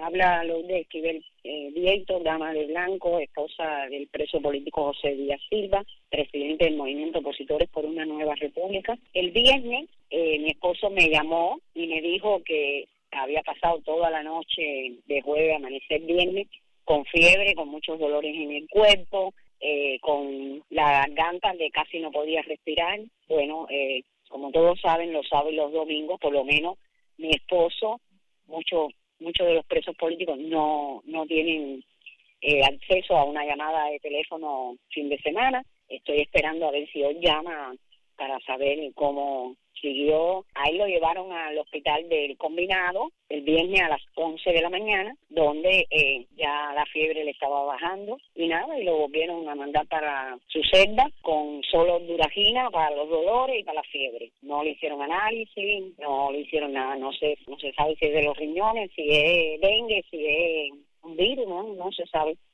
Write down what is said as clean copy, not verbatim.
Habla Lourdes Esquivel Vieito, dama de blanco, esposa del preso político José Díaz Silva, presidente del Movimiento Opositores por una Nueva República. El viernes mi esposo me llamó y me dijo que había pasado toda la noche de jueves a amanecer viernes con fiebre, con muchos dolores en el cuerpo, con la garganta que casi no podía respirar. Bueno, como todos saben, los sábados y los domingos, por lo menos mi esposo, muchos de los presos políticos no tienen acceso a una llamada de teléfono fin de semana. Estoy esperando a ver si hoy llama para saber cómo siguió. A él lo llevaron al hospital del Combinado el viernes a las 11 de la mañana, donde ya la fiebre le estaba bajando y nada, y lo volvieron a mandar para su celda con solo Duragina para los dolores y para la fiebre. No le hicieron análisis, no le hicieron nada, no se sabe si es de los riñones, si es dengue, si es un virus, no se sabe.